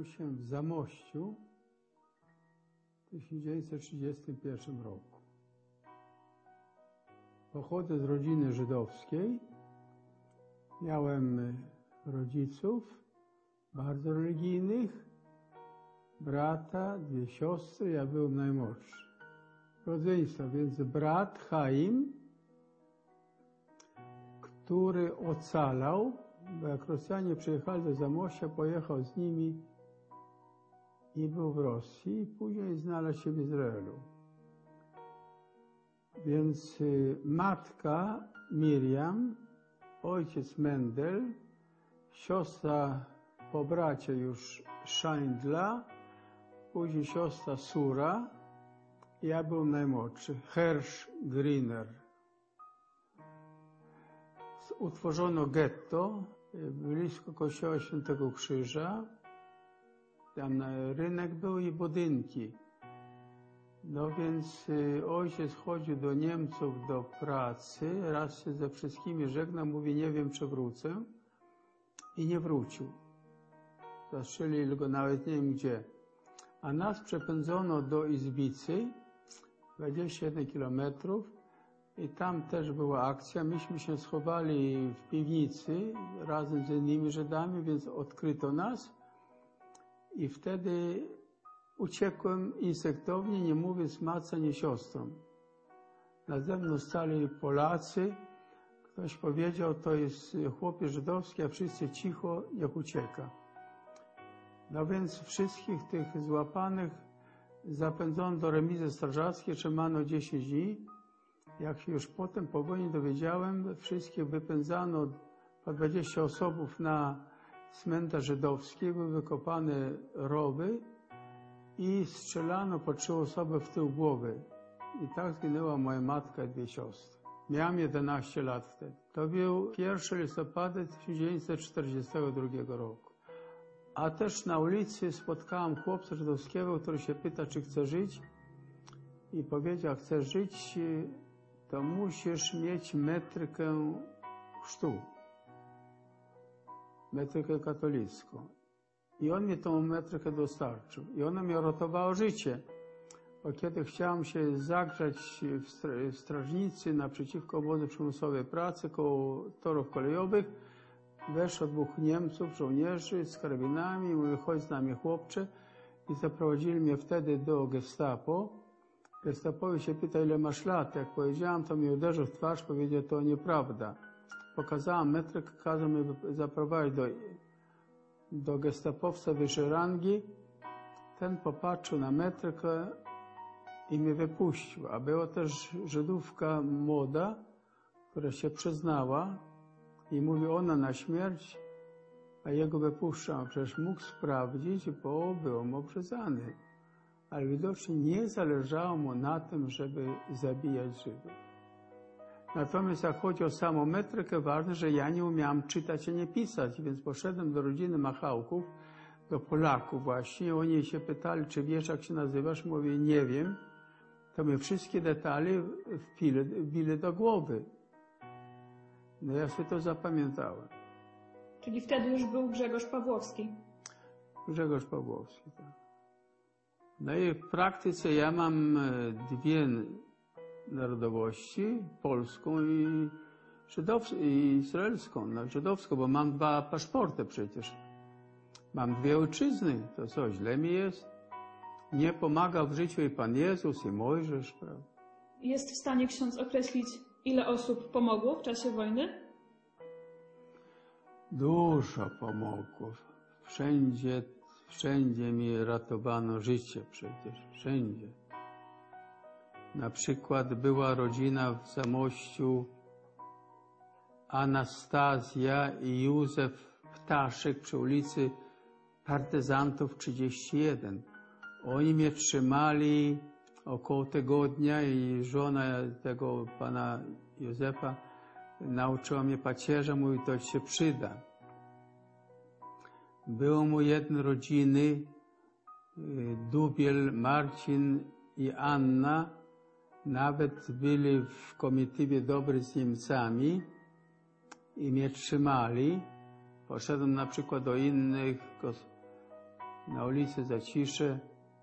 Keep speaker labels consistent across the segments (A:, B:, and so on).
A: urodziłem się w Zamościu w 1931 roku. Pochodzę z rodziny żydowskiej. Miałem rodziców bardzo religijnych, brata, 2 siostry, ja byłem najmłodszy. Rodzeństwa, więc brat Chaim, który ocalał, bo jak Rosjanie przyjechali do Zamościa, pojechał z nimi i był w Rosji i później znalazł się w Izraelu. Więc matka Miriam, ojciec Mendel, siostra po bracie już Scheindla, później siostra Sura, ja byłem najmłodszy, Hersch Griner. Utworzono getto blisko kościoła Świętego Krzyża. Tam rynek był i budynki. No więc ojciec chodził do Niemców do pracy, raz się ze wszystkimi żegnał, mówi, nie wiem, czy wrócę. I nie wrócił. Zastrzelili go nawet nie wiem gdzie. A nas przepędzono do Izbicy, 21 kilometrów. I tam też była akcja. Myśmy się schowali w piwnicy razem z innymi Żydami, więc odkryto nas. I wtedy uciekłem instynktownie, nie mówiąc matce, nie siostrą. Na zewnątrz stali Polacy. Ktoś powiedział, to jest chłopiec żydowski, a wszyscy cicho, niech ucieka. No więc wszystkich tych złapanych zapędzono do remizy strażackiej, trzymano 10 dni. Jak się już potem po wojnie dowiedziałem, wszystkich wypędzano po 20 osobów na cmentarz żydowski, były wykopane rowy i strzelano po 3 osoby w tył głowy. I tak zginęła moja matka i 2 siostry. Miałem 11 lat wtedy. To był 1 listopada 1942 roku. A też na ulicy spotkałem chłopca żydowskiego, który się pyta, czy chce żyć. I powiedział, chcesz żyć, to musisz mieć metrykę chrztu. Metrykę katolicką. I on mi tą metrykę dostarczył. I ona mi uratowała życie. Bo kiedy chciałem się zagrzać w strażnicy naprzeciwko obozu przymusowej pracy, koło torów kolejowych, weszło 2 Niemców, żołnierzy z karabinami, mówili, chodź z nami chłopcze. I zaprowadzili mnie wtedy do gestapo. Gestapowi się pyta, ile masz lat. Jak powiedziałem, to mi uderzył w twarz, powiedział, to nieprawda. Pokazałem metrykę, kazał mnie zaprowadzić do gestapowca wyższej rangi. Ten popatrzył na metrykę i mnie wypuścił. A była też Żydówka młoda, która się przyznała i mówi, ona na śmierć, a jego wypuszczam. Przecież mógł sprawdzić, bo był on obrzezany. Ale widocznie nie zależało mu na tym, żeby zabijać Żydów. Natomiast jak chodzi o samą metrykę, ważne, że ja nie umiałem czytać ani pisać, więc poszedłem do rodziny Machałków, do Polaków właśnie. Oni się pytali, czy wiesz, jak się nazywasz? Mówię, nie wiem. To mnie wszystkie detale wbili do głowy. No ja sobie to zapamiętałem.
B: Czyli wtedy już był Grzegorz Pawłowski.
A: Grzegorz Pawłowski, tak. No i w praktyce ja mam 2 narodowości, polską i izraelską. No, żydowską, bo mam 2 paszporty przecież. Mam 2 ojczyzny, to co, źle mi jest? Nie pomaga w życiu i Pan Jezus, i Mojżesz, prawda?
B: Jest w stanie ksiądz określić, ile osób pomogło w czasie wojny?
A: Dużo pomogło. Wszędzie mi ratowano życie przecież, wszędzie. Na przykład była rodzina w Zamościu, Anastazja i Józef Ptaszek przy ulicy Partyzantów 31. Oni mnie trzymali około tygodnia i żona tego pana Józefa nauczyła mnie pacierza, mówi, to się przyda. Było mu 1 rodziny, Dubiel, Marcin i Anna, nawet byli w komitywie dobry z Niemcami i mnie trzymali. Poszedłem na przykład do innych na ulicy zacisze.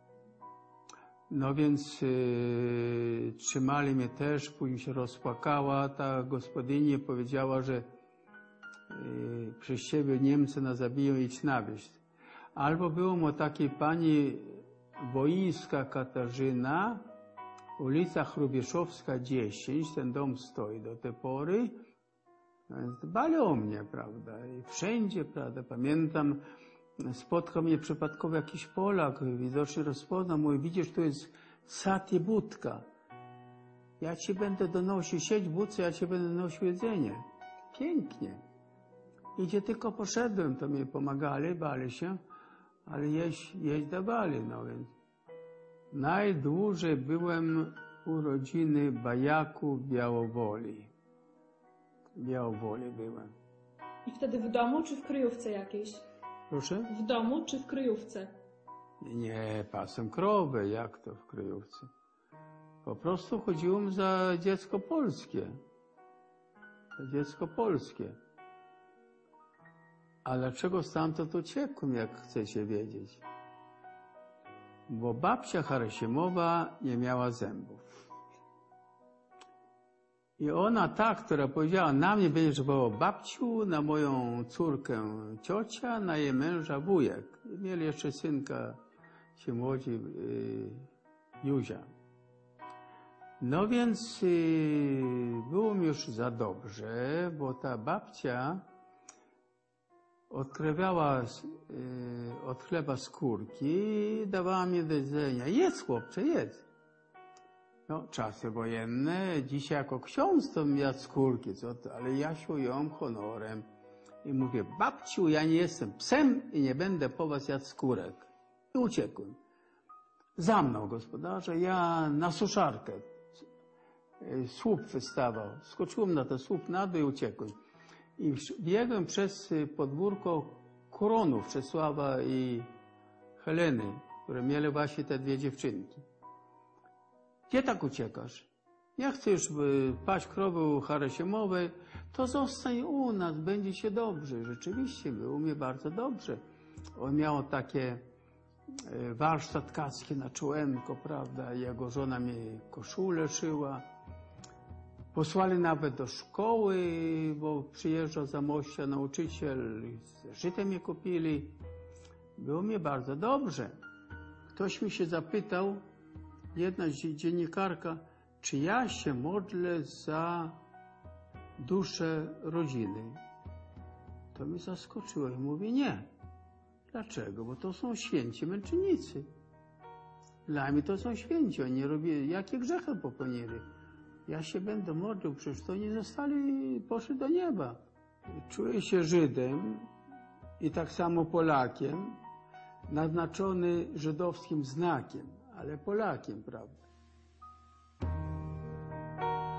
A: No więc trzymali mnie też, później się rozpłakała ta gospodyni, powiedziała, że przez ciebie Niemcy nas zabiją, idź na wieś. Albo było mu takiej pani Woińska Katarzyna, ulica Hrubieszowska 10, ten dom stoi do tej pory. Dbali o mnie, prawda, i wszędzie, prawda, pamiętam, spotkał mnie przypadkowo jakiś Polak, widocznie rozpoznał, mówi, widzisz, tu jest sad i budka. Ja ci będę donosił, siedź w budce, ja ci będę donosił jedzenie. Pięknie. I gdzie tylko poszedłem, to mi pomagali, bali się, ale jeść dawali, no więc. Najdłużej byłem u rodziny Bajaków w Białowoli. W Białowoli byłem.
B: I wtedy w domu czy w kryjówce jakiejś?
A: Proszę?
B: W domu czy w kryjówce?
A: Nie, pasem krowy, jak to w kryjówce? Po prostu chodziłem za dziecko polskie. Za dziecko polskie. A dlaczego stamtąd uciekłem, jak chcecie wiedzieć? Bo babcia Harasimowa nie miała zębów. I ona ta, która powiedziała, na mnie będziesz wołał babciu, na moją córkę ciocia, na jej męża wujek. I mieli jeszcze synka, się młodzi, Józia. No więc było mi już za dobrze, bo ta babcia odkrawiała od chleba skórki i dawała mi do jedzenia. Jedz, chłopcze, jedz. No, czasy wojenne, dzisiaj jako ksiądz to jadł skórki, co to, ale ja się ją honorem. I mówię, babciu, ja nie jestem psem i nie będę po was jadł skórek. I uciekłem. Za mną, gospodarze, ja na suszarkę. Słup wystawał. Skoczyłem na ten słup na dół i uciekłem. I biegłem przez podwórko Koronów, Czesława i Heleny, które mieli właśnie te dwie dziewczynki. Gdzie tak uciekasz? Ja chcę już paść krowy u Harasimowej, to zostań u nas, będzie się dobrze. Rzeczywiście było mnie bardzo dobrze. On miał takie warsztat tkacki na Czołenko, prawda? Jego żona mi koszulę szyła. Posłali nawet do szkoły, bo przyjeżdżał z Zamościa nauczyciel, zeszyty mnie kupili. Było mi bardzo dobrze. Ktoś mi się zapytał, jedna dziennikarka, czy ja się modlę za duszę rodziny. To mnie zaskoczyło i mówię, nie. Dlaczego? Bo to są święci męczennicy. Dla mnie to są święci, oni robią, jakie grzechy popełnili. Ja się będę modlił, przecież to nie zostali, poszli do nieba. Czuję się Żydem i tak samo Polakiem, naznaczony żydowskim znakiem, ale Polakiem, prawda?